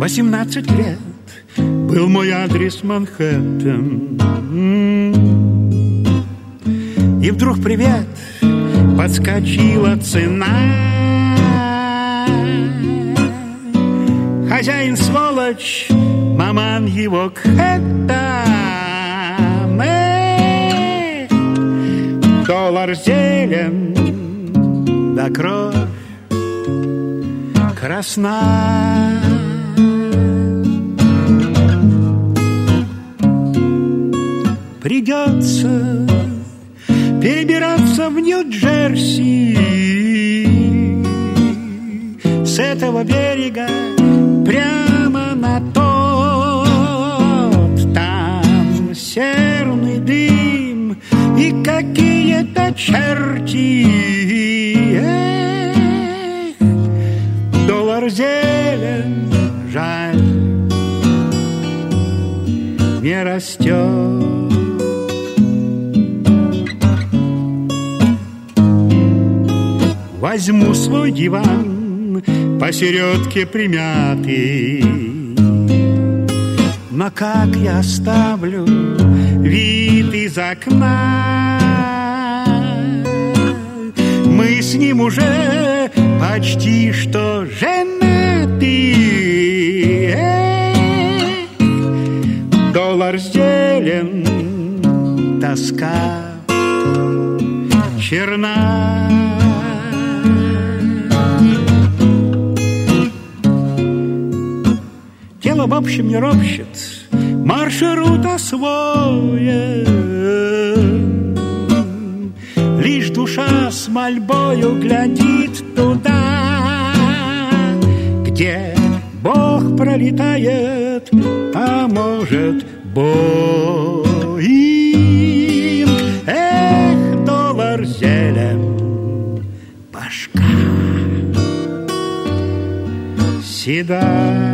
18 лет был мой адрес Манхэттен. И вдруг привет, подскочила цена. Хозяин сволочь, маман его кхэттам. Доллар зелен, да кровь красна. Придется перебираться в Нью-Джерси, с этого берега прямо на тот. Там серный дым и какие-то черти. Доллар зелен, жаль, не растет. Возьму свой диван, посередке примятый, но как я оставлю вид из окна? Мы с ним уже почти что женаты. Доллар зелен, тоска черна. Тело в общем не ропщет, маршрут освоен. Лишь душа с мольбою глядит туда, где Бог пролетает, а может Боинг. Эх, доллар зелен, башка седая.